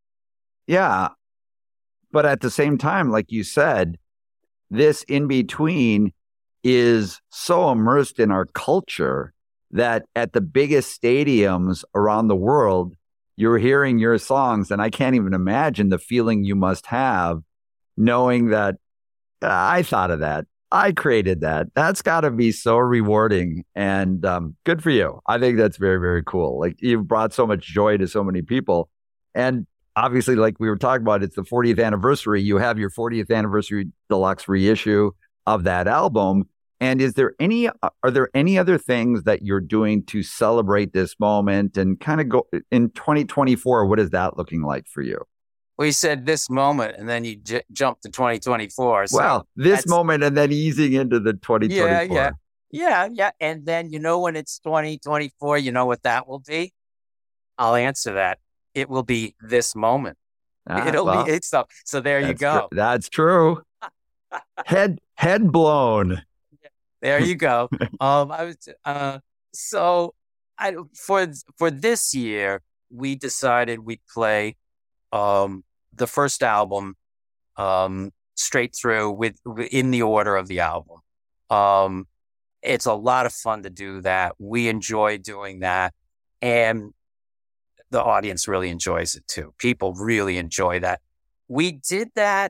Yeah. But at the same time, like you said, this in between is so immersed in our culture that at the biggest stadiums around the world, you're hearing your songs. And I can't even imagine the feeling you must have knowing that uh, I thought of that. I created that. That's got to be so rewarding, and um, good for you. I think that's very, very cool. Like, you've brought so much joy to so many people. And obviously, like we were talking about, it's the fortieth anniversary. You have your fortieth anniversary deluxe reissue of that album. And is there any, are there any other things that you're doing to celebrate this moment and kind of go in twenty twenty-four? What is that looking like for you? We said this moment, and then you j- jumped to twenty twenty-four. So well, this that's- moment and then easing into the twenty twenty-four. Yeah, yeah, yeah, yeah. And then, you know, when it's twenty twenty-four, you know what that will be? I'll answer that. It will be this moment. Ah, It'll well, be it's so. So there you that's go. tr- that's true. head head blown. There you go. um, I was uh, so I for for this year we decided we'd play um the first album um straight through with in the order of the album. Um, it's a lot of fun to do that. We enjoy doing that, and the audience really enjoys it too. People really enjoy that. We did that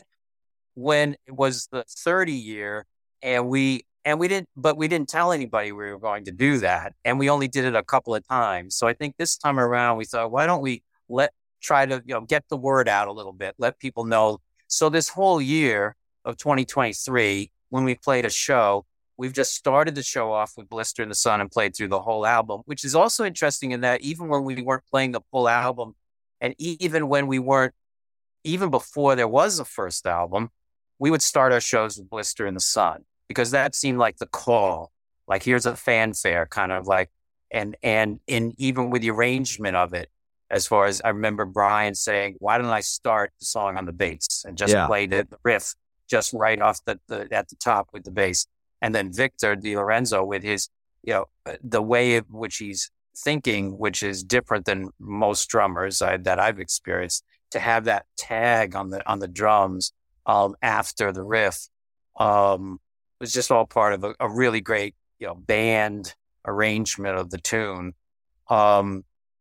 when it was the thirty year, and we and we didn't, but we didn't tell anybody we were going to do that, and we only did it a couple of times. So I think this time around we thought, why don't we let try to you know get the word out a little bit, let people know. So this whole year of twenty twenty-three, when we played a show, we've just started the show off with Blister in the Sun and played through the whole album, which is also interesting in that even when we weren't playing the full album, and even when we weren't, even before there was a first album, we would start our shows with Blister in the Sun, because that seemed like the call. Like, here's a fanfare, kind of like, and and in even with the arrangement of it, as far as I remember Brian saying, why don't I start the song on the bass and just Yeah. play the, the riff just right off the, the at the top with the bass. And then Victor DiLorenzo with his, you know, the way in which he's thinking, which is different than most drummers I, that I've experienced, to have that tag on the on the drums um, after the riff um, was just all part of a, a really great, you know, band arrangement of the tune. Um,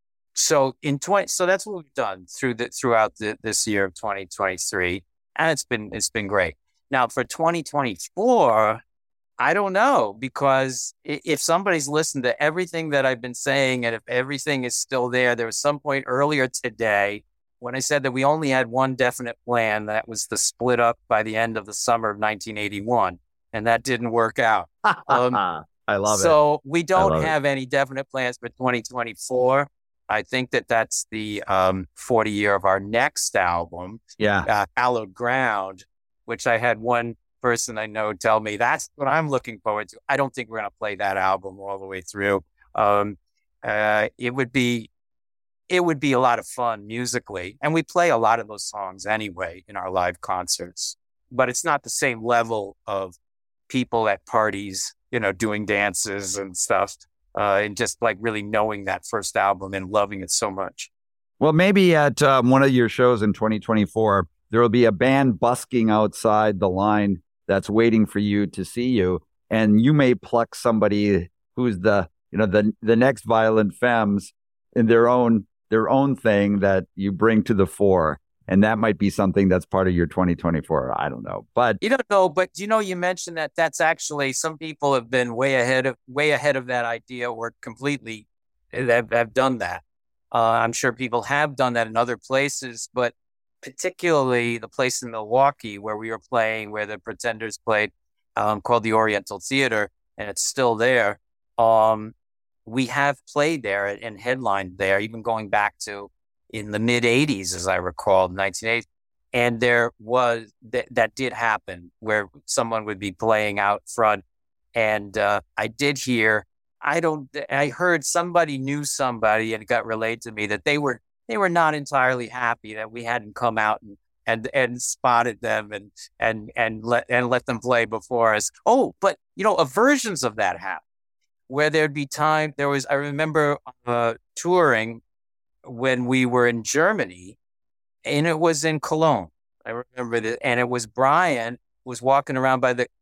so in twenty, so that's what we've done through the throughout the, this year of twenty twenty-three, and it's been it's been great. Now for twenty twenty-four. I don't know, because if somebody's listened to everything that I've been saying, and if everything is still there, there was some point earlier today when I said that we only had one definite plan, that was the split up by the end of the summer of nineteen eighty-one, and that didn't work out. Um, I love so it. we I don't love have any definite plans for twenty twenty-four. I think that that's the um, forty year of our next album, Yeah. uh, Hallowed Ground, which I had one person I know tell me that's what I'm looking forward to. I don't think we're going to play that album all the way through. Um, uh, it would be, it would be a lot of fun musically, and we play a lot of those songs anyway in our live concerts. But it's not the same level of people at parties, you know, doing dances and stuff, uh, and just like really knowing that first album and loving it so much. Well, maybe at um, one of your shows in twenty twenty-four, there will be a band busking outside the line that's waiting for you to see you, and you may pluck somebody who's the, you know, the the next Violent Femmes in their own their own thing that you bring to the fore, and that might be something that's part of your twenty twenty-four. I don't know, but you don't know. But you know, you mentioned that that's actually, some people have been way ahead of way ahead of that idea, or completely have, have done that. Uh, I'm sure people have done that in other places, but particularly the place in Milwaukee where we were playing, where the Pretenders played, um, called the Oriental Theater, and it's still there. Um, we have played there and headlined there, even going back to in the mid eighties, as I recall, nineteen eighty. And there was, th- that did happen, where someone would be playing out front. And uh, I did hear, I don't, I heard somebody knew somebody, and it got relayed to me that they were They were not entirely happy that we hadn't come out and and, and spotted them and and and let and let them play before us. Oh, but you know, versions of that happened, where there'd be time. There was, I remember uh, touring when we were in Germany, and it was in Cologne. I remember that, and it was Brian was walking around by the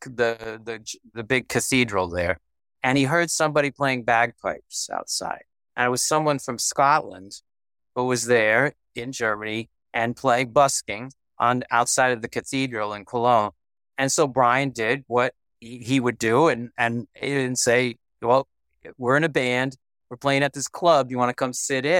the the the big cathedral there, and he heard somebody playing bagpipes outside, and it was someone from Scotland who was there in Germany and playing busking on outside of the cathedral in Cologne. And so Brian did what he, he would do, and, and he didn't say, well, we're in a band, we're playing at this club, you want to come sit in?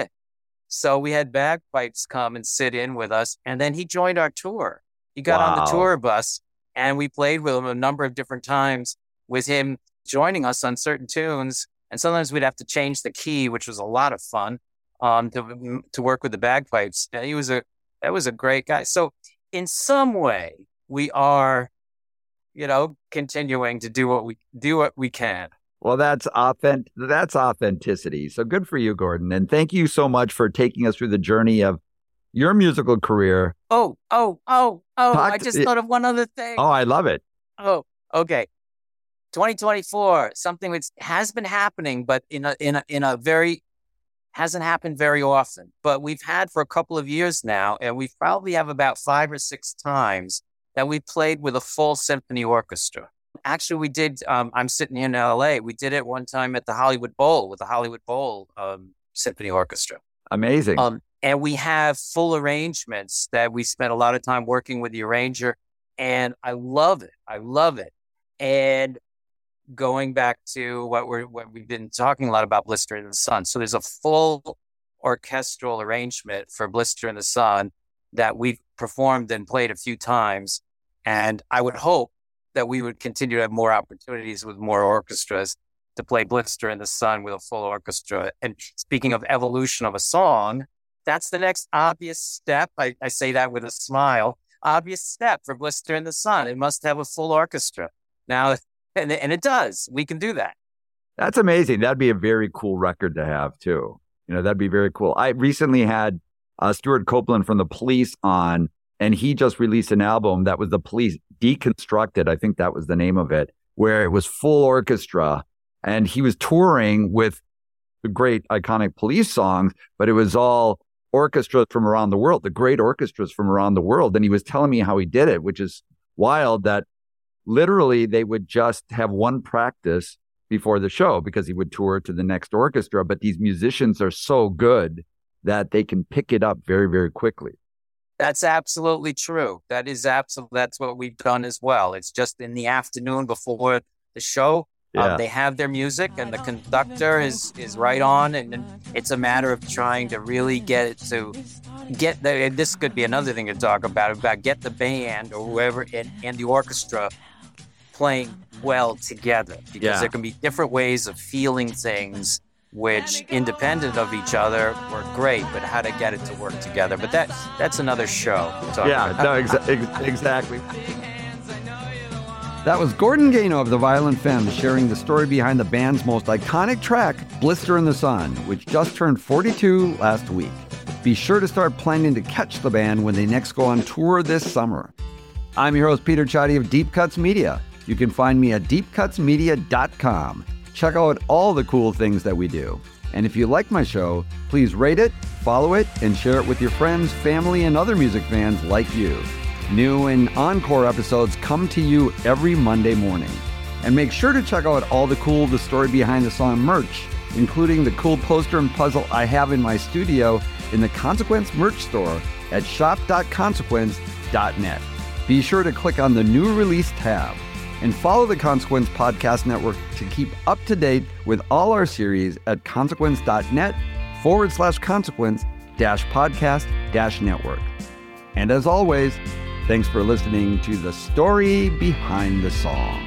So we had bagpipes come and sit in with us, and then he joined our tour. He got Wow. on the tour bus, and we played with him a number of different times, with him joining us on certain tunes. And sometimes we'd have to change the key, which was a lot of fun. Um, to to work with the bagpipes. He was a that was a great guy. So in some way, we are, you know, continuing to do what we do what we can. well, that's authentic. That's authenticity. So good for you, Gordon, and thank you so much for taking us through the journey of your musical career. Oh, oh, oh, oh! Talk I to- just thought of one other thing. Oh, I love it. Oh, okay. twenty twenty-four, something which has been happening, but in a in a in a very hasn't happened very often, but we've had for a couple of years now, and we probably have about five or six times that we played with a full symphony orchestra. Actually, we did, um, I'm sitting here in L A, we did it one time at the Hollywood Bowl with the Hollywood Bowl um, Symphony Orchestra. Amazing. Um, and we have full arrangements that we spent a lot of time working with the arranger, and I love it. I love it. And going back to what we're what we've been talking a lot about, Blister in the Sun. So there's a full orchestral arrangement for Blister in the Sun that we've performed and played a few times. And I would hope that we would continue to have more opportunities with more orchestras to play Blister in the Sun with a full orchestra. And speaking of evolution of a song, that's the next obvious step. I, I say that with a smile. Obvious step for Blister in the Sun. It must have a full orchestra. Now, and, and it does. We can do that. That's amazing. That'd be a very cool record to have, too. You know, that'd be very cool. I recently had uh, Stuart Copeland from The Police on, and he just released an album that was The Police Deconstructed. I think that was the name of it, where it was full orchestra. And he was touring with the great iconic Police songs, but it was all orchestras from around the world, the great orchestras from around the world. And he was telling me how he did it, which is wild, that literally they would just have one practice before the show because he would tour to the next orchestra. But these musicians are so good that they can pick it up very, very quickly. That's absolutely true. That is absolutely, that's what we've done as well. It's just in the afternoon before the show. Yeah. Uh, they have their music and the conductor is, is right on. And, and it's a matter of trying to really get it to get the, and this could be another thing to talk about, about get the band or whoever and, and the orchestra playing well together, because Yeah. there can be different ways of feeling things which, independent of each other, work great, but how to get it to work together. But that that's another show. to talk Yeah, about. no, exa- ex- exactly. That was Gordon Gano of the Violent Femmes sharing the story behind the band's most iconic track, Blister in the Sun, which just turned forty-two last week. Be sure to start planning to catch the band when they next go on tour this summer. I'm your host, Peter Chadi of Deep Cuts Media. You can find me at deep cuts media dot com. Check out all the cool things that we do. And if you like my show, please rate it, follow it, and share it with your friends, family, and other music fans like you. New and encore episodes come to you every Monday morning. And make sure to check out all the cool The Story Behind the Song merch, including the cool poster and puzzle I have in my studio in the Consequence merch store at shop dot consequence dot net. Be sure to click on the new release tab and follow the Consequence Podcast Network to keep up to date with all our series at consequence.net forward slash consequence dash podcast dash network. And as always, thanks for listening to The Story Behind the Song.